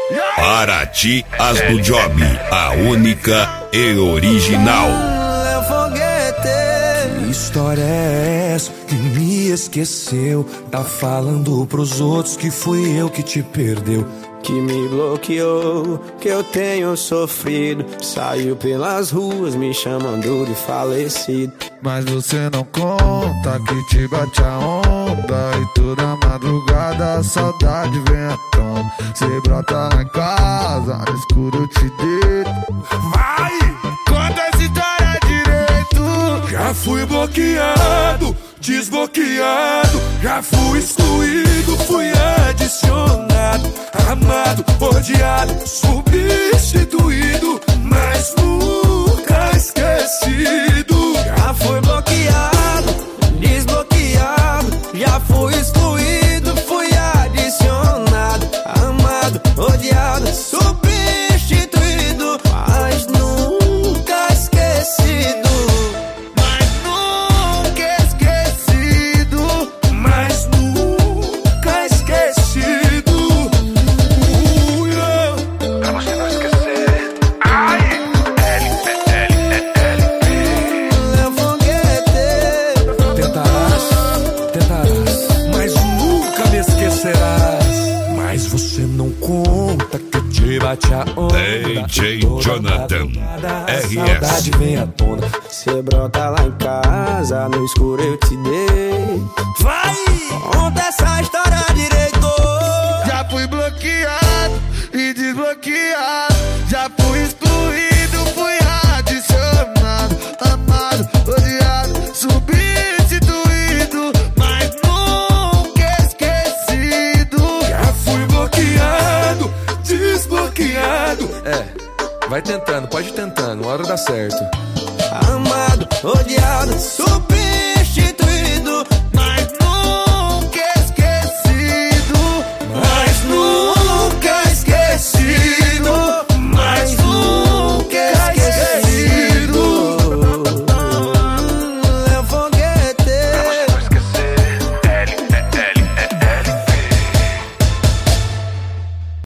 Paraty, as do Job, a única e original. Que história é essa que me esqueceu? Tá falando pros outros que fui eu que te perdeu, que me bloqueou, que eu tenho sofrido. Saiu pelas ruas me chamando de falecido. Mas você não conta que te bate a onda, e toda madrugada a saudade vem à tona. Cê brota lá em casa, no escuro eu te deito. vai! Conta essa história direito. Já fui bloqueado, desbloqueado, já fui excluído, fui adicionado, amado, odiado, substituído, mas nunca esquecido. Já fui bloqueado, desbloqueado, já fui excluído, fui adicionado, amado, odiado, substituído, mas nunca esquecido. Mas nunca esquecido. Mas nunca esquecido. Pra você não esquecer. Ai, Tentarás, mas nunca me esquecerás. Mas você não conta que eu te bate a onda. DJ Jonathan, RS. Saudade vem à tona. Cê brota lá em casa, no escuro eu te dei. Vai! Conta essa história direito. já fui bloqueado e desbloqueado, já fui excluído, fui adicionado, amado, odiado, substituído, mas nunca esquecido. Já fui bloqueado, desbloqueado. Vai tentando, pode ir tentando, uma hora dá certo. Amado, odiado, substituído.